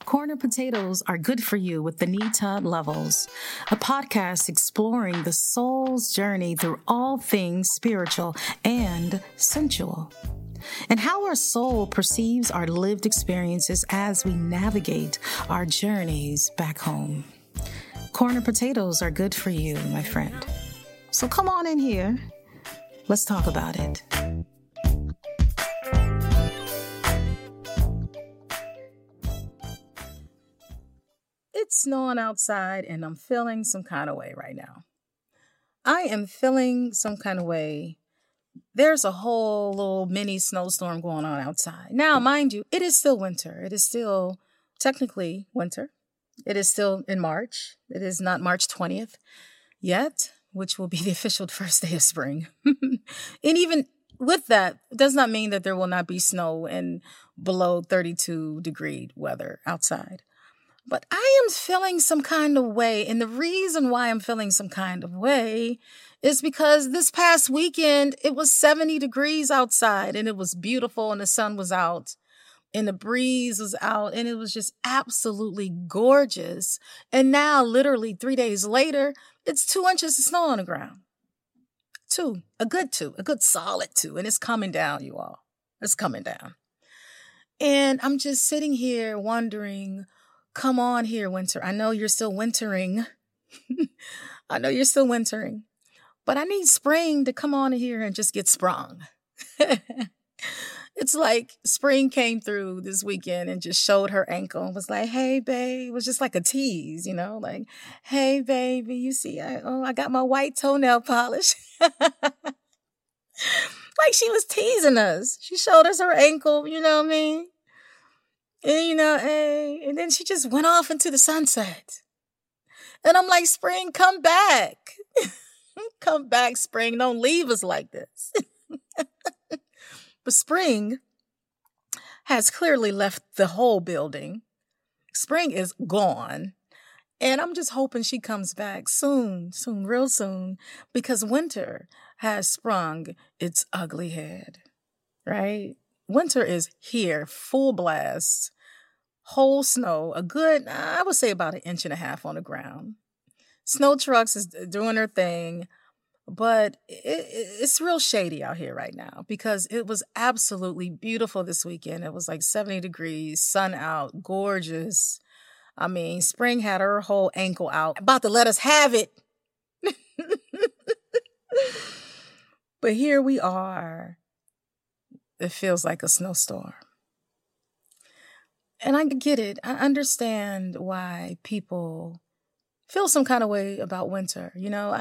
Corn and Potatoes Are Good For You with Anita Levels, a podcast exploring the soul's journey through all things spiritual and sensual, and how our soul perceives our lived experiences as we navigate our journeys back home. Corn and potatoes are good for you, my friend. So come on in here. Let's talk about it. It's snowing outside and I'm feeling some kind of way right now. I am feeling some kind of way. There's a whole little mini snowstorm going on outside. Now, mind you, it is still winter. It is still technically winter. It is still in March. It is not March 20th yet, which will be the official first day of spring. And even with that, it does not mean that there will not be snow and below 32 degree weather outside. But I am feeling some kind of way. And the reason why I'm feeling some kind of way is because this past weekend, it was 70 degrees outside and it was beautiful and the sun was out and the breeze was out and it was just absolutely gorgeous. And now, literally 3 days later, it's 2 inches of snow on the ground. A good solid 2. And it's coming down, you all. It's coming down. And I'm just sitting here wondering, come on here, winter. I know you're still wintering. But I need spring to come on here and just get sprung. It's like spring came through this weekend and just showed her ankle and was like, hey, babe. It was just like a tease, like, hey, baby, you see, I got my white toenail polish. Like she was teasing us. She showed us her ankle, you know what I mean? And, hey, and then she just went off into the sunset. And I'm like, spring, come back. Come back, spring. Don't leave us like this. But spring has clearly left the whole building. Spring is gone. And I'm just hoping she comes back soon, real soon, because winter has sprung its ugly head, right? Winter is here, full blast, whole snow, a good, I would say about 1.5 inches on the ground. Snow trucks is doing their thing, but it's real shady out here right now because it was absolutely beautiful this weekend. It was like 70 degrees, sun out, gorgeous. I mean, spring had her whole ankle out, about to let us have it. But here we are. It feels like a snowstorm. And I get it. I understand why people feel some kind of way about winter.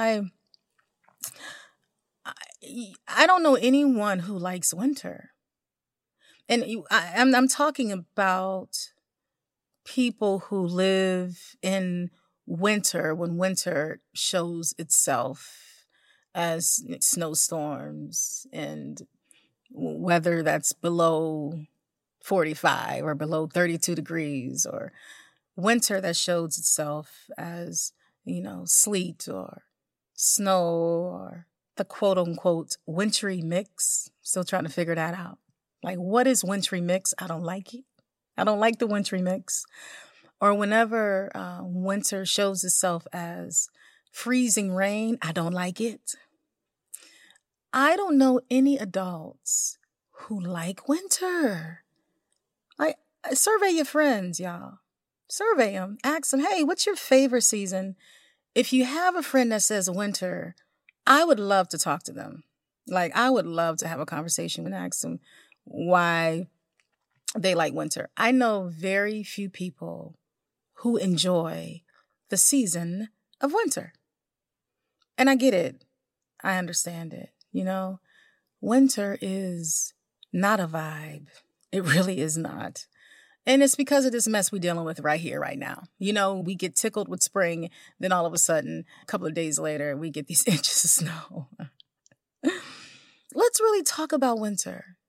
I don't know anyone who likes winter. And I'm talking about people who live in winter when winter shows itself as snowstorms and weather that's below 45 or below 32 degrees, or winter that shows itself as, sleet or snow or the quote unquote wintry mix. Still trying to figure that out. Like, what is wintry mix? I don't like it. I don't like the wintry mix. Or whenever winter shows itself as freezing rain, I don't like it. I don't know any adults who like winter. Survey your friends, y'all. Survey them. Ask them, hey, what's your favorite season? If you have a friend that says winter, I would love to talk to them. Like, I would love to have a conversation and ask them why they like winter. I know very few people who enjoy the season of winter. And I get it. I understand it. Winter is not a vibe. It really is not. And it's because of this mess we're dealing with right here, right now. We get tickled with spring, then all of a sudden, a couple of days later, we get these inches of snow. Let's really talk about winter,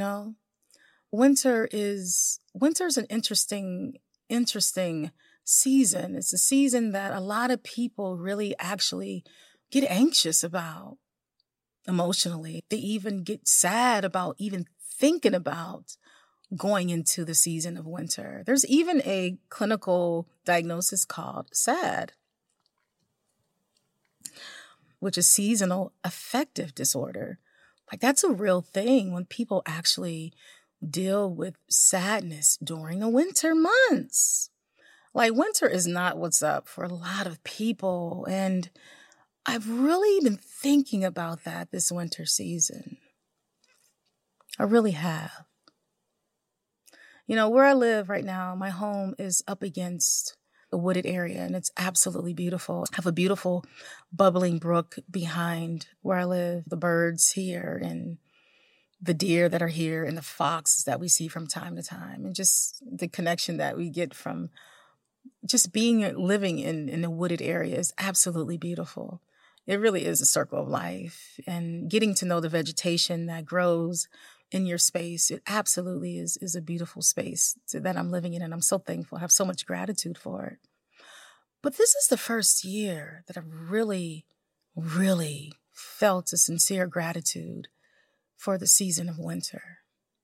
Winter's an interesting season. It's a season that a lot of people really actually get anxious about emotionally. They even get sad about even thinking about going into the season of winter. There's even a clinical diagnosis called SAD, which is seasonal affective disorder. Like, that's a real thing when people actually deal with sadness during the winter months. Like, winter is not what's up for a lot of people. And I've really been thinking about that this winter season. I really have. You know, where I live right now, my home is up against a wooded area, and it's absolutely beautiful. I have a beautiful bubbling brook behind where I live, the birds here, and the deer that are here, and the foxes that we see from time to time, and just the connection that we get from just living in a wooded area is absolutely beautiful. It really is a circle of life, and getting to know the vegetation that grows in your space, it absolutely is a beautiful space that I'm living in, and I'm so thankful. I have so much gratitude for it. But this is the first year that I've really, really felt a sincere gratitude for the season of winter.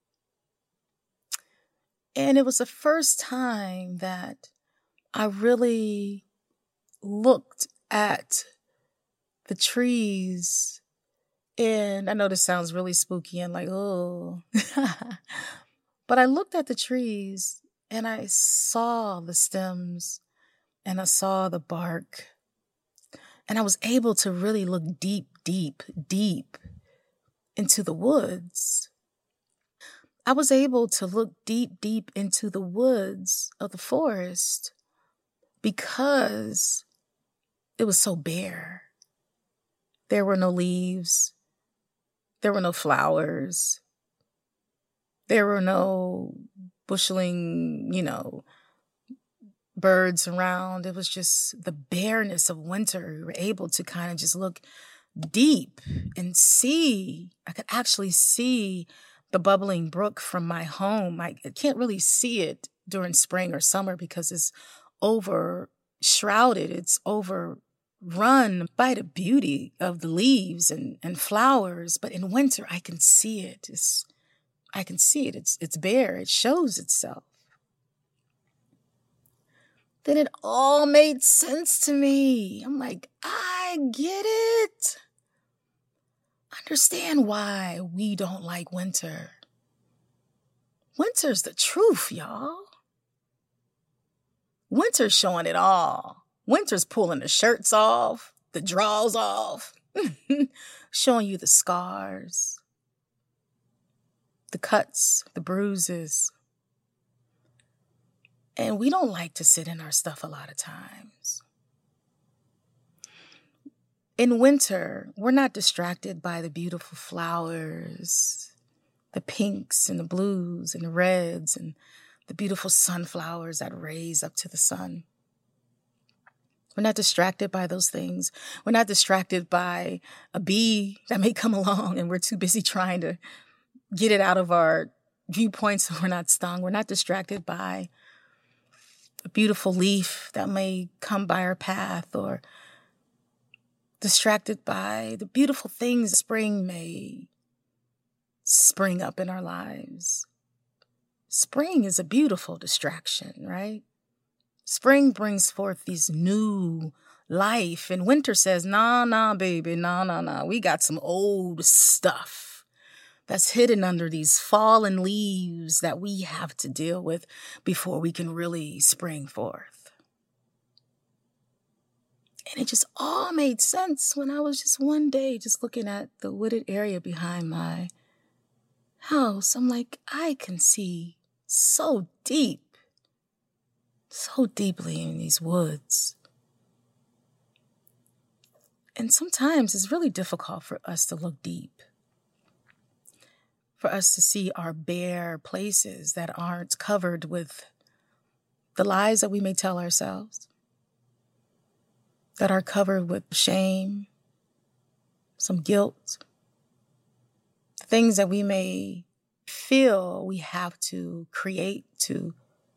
And it was the first time that I really looked at the trees. And I know this sounds really spooky and like, oh, but I looked at the trees and I saw the stems and I saw the bark, and I was able to really look deep, deep, deep into the woods. I was able to look deep, deep into the woods of the forest because it was so bare. There were no leaves. There were no flowers. There were no bushling, birds around. It was just the bareness of winter. We were able to kind of just look deep and see. I could actually see the bubbling brook from my home. I can't really see it during spring or summer because it's overshrouded. It's overrun by the beauty of the leaves and flowers. But in winter, I can see it. I can see it. It's bare. It shows itself. Then it all made sense to me. I'm like, I get it. I understand why we don't like winter. Winter's the truth, y'all. Winter's showing it all. Winter's pulling the shirts off, the drawers off, showing you the scars, the cuts, the bruises. And we don't like to sit in our stuff a lot of times. In winter, we're not distracted by the beautiful flowers, the pinks and the blues and the reds and the beautiful sunflowers that raise up to the sun. We're not distracted by those things. We're not distracted by a bee that may come along and we're too busy trying to get it out of our viewpoint so we're not stung. We're not distracted by a beautiful leaf that may come by our path, or distracted by the beautiful things spring may spring up in our lives. Spring is a beautiful distraction, right? Spring brings forth these new life, and winter says, nah, baby, nah. We got some old stuff that's hidden under these fallen leaves that we have to deal with before we can really spring forth. And it just all made sense when I was just one day just looking at the wooded area behind my house. I'm like, I can see so deeply in these woods. And sometimes it's really difficult for us to look deep, for us to see our bare places that aren't covered with the lies that we may tell ourselves, that are covered with shame, some guilt, things that we may feel we have to create to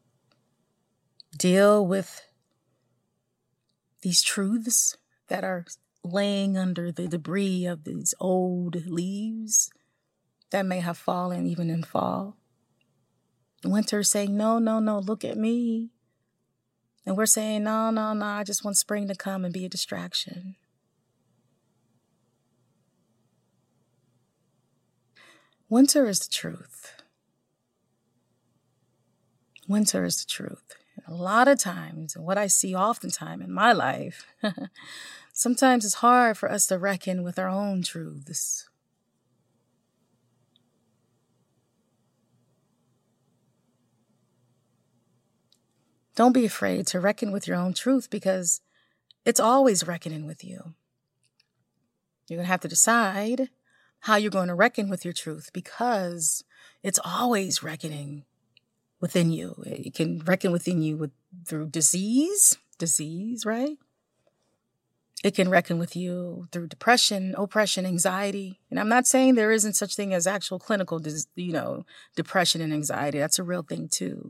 deal with these truths that are laying under the debris of these old leaves that may have fallen even in fall. winter is saying, no, no, no, look at me. And we're saying, no, no, no, I just want spring to come and be a distraction. Winter is the truth. Winter is the truth. A lot of times, and what I see oftentimes in my life, sometimes it's hard for us to reckon with our own truths. Don't be afraid to reckon with your own truth, because it's always reckoning with you. You're going to have to decide how you're going to reckon with your truth, because it's always reckoning within you. It can reckon within you through disease, right? It can reckon with you through depression, oppression, anxiety. And I'm not saying there isn't such thing as actual clinical, depression and anxiety. That's a real thing too.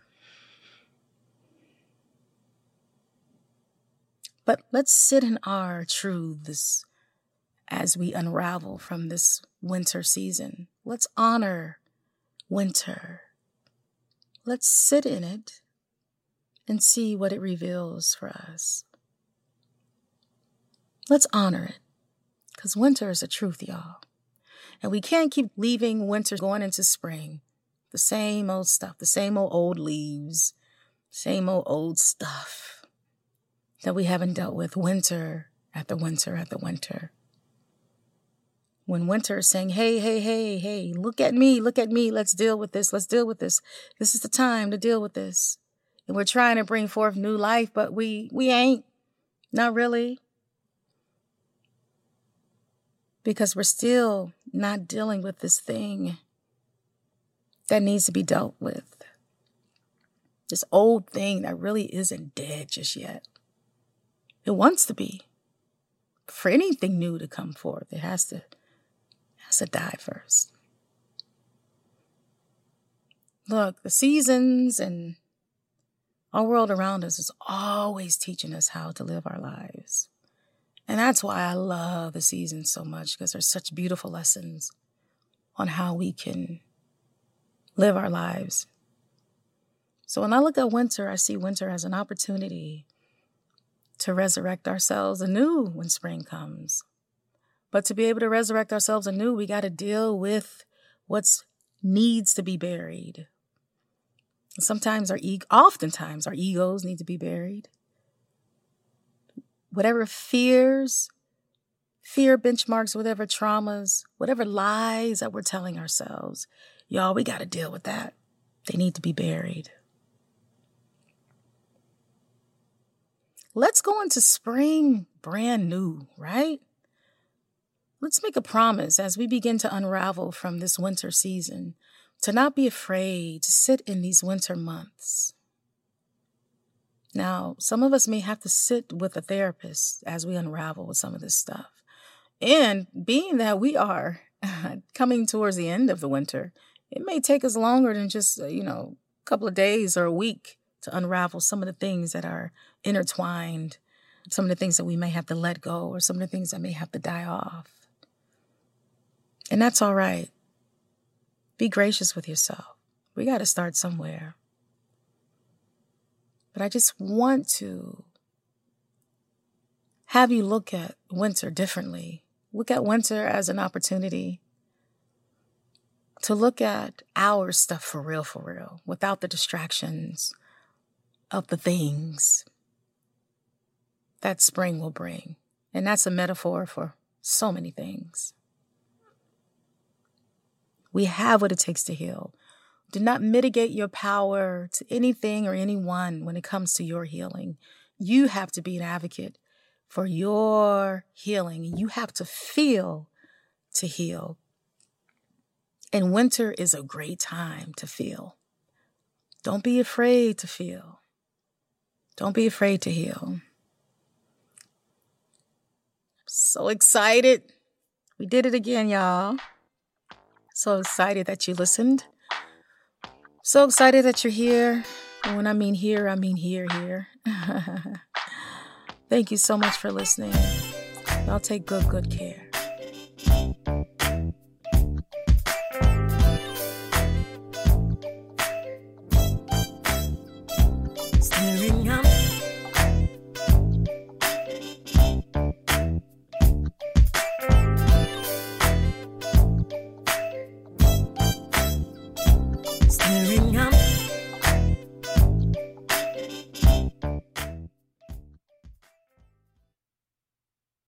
But let's sit in our truths as we unravel from this winter season. Let's honor winter. Let's sit in it and see what it reveals for us. Let's honor it, because winter is the truth, y'all. And we can't keep leaving winter going into spring. The same old stuff, the same old leaves, same old stuff that we haven't dealt with winter after winter after winter. When winter is saying, hey, hey, hey, hey, look at me, let's deal with this, This is the time to deal with this. And we're trying to bring forth new life, but we ain't, not really. Because we're still not dealing with this thing that needs to be dealt with. This old thing that really isn't dead just yet. It wants to be. For anything new to come forth, it has to die first. Look, the seasons and our world around us is always teaching us how to live our lives. And that's why I love the seasons so much, because there's such beautiful lessons on how we can live our lives. So when I look at winter, I see winter as an opportunity to resurrect ourselves anew when spring comes. But to be able to resurrect ourselves anew, we got to deal with what needs to be buried. Oftentimes our egos need to be buried. Whatever fear benchmarks, whatever traumas, whatever lies that we're telling ourselves, y'all, we got to deal with that. They need to be buried. Let's go into spring brand new, right? Let's make a promise as we begin to unravel from this winter season to not be afraid to sit in these winter months. Now, some of us may have to sit with a therapist as we unravel with some of this stuff. And being that we are coming towards the end of the winter, it may take us longer than just, a couple of days or a week to unravel some of the things that are intertwined, some of the things that we may have to let go, or some of the things that may have to die off. And that's all right. Be gracious with yourself. We got to start somewhere. But I just want to have you look at winter differently. Look at winter as an opportunity to look at our stuff for real, without the distractions of the things that spring will bring. And that's a metaphor for so many things. We have what it takes to heal. Do not mitigate your power to anything or anyone when it comes to your healing. You have to be an advocate for your healing. You have to feel to heal. And winter is a great time to feel. Don't be afraid to feel. Don't be afraid to heal. So excited. We did it again, y'all. So excited that you listened. So excited that you're here. And when I mean here, I mean here. Thank you so much for listening. Y'all take good care.